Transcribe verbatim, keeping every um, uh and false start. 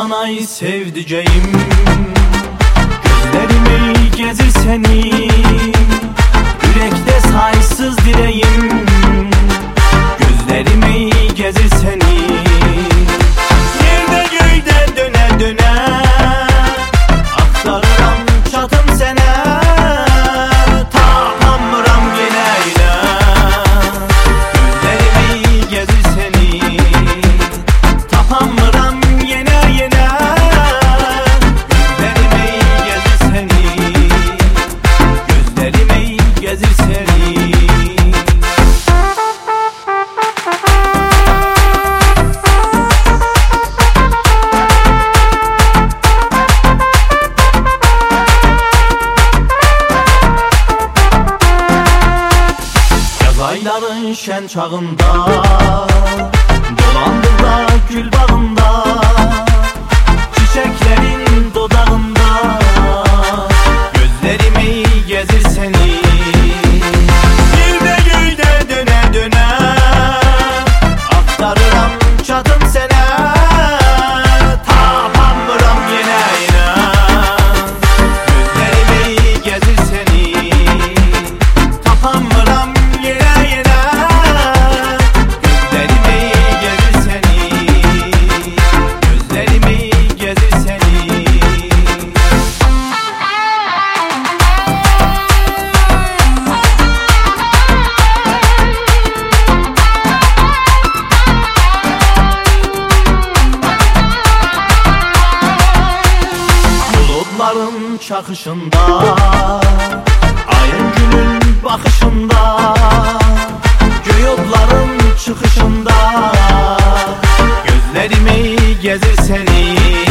sana ey sevdiceğim. Gözlerimi gezir seni, yürekte saysız dileğim. Gözlerimi gezir seni, yerde göğde döne döne aktarıram çatım sene. Tapamıram yine yine, gözlerimi gezir seni. Tapamıram yine yine, gözlerimi gezir seni. Gözlerimi gezir seni. Ayların şen çağında, dolandır da gül bağında, çiçeklerin dodağında, gözlerimi gezir seni. Yerde göğde döne döne aktarıram çatım sene. Tapamıram yine yine, gözlerimi gezir seni. Tapamıram çakışında, ayın günün bakışında, göğe otların çıkışında, gözlerimi gezir seni.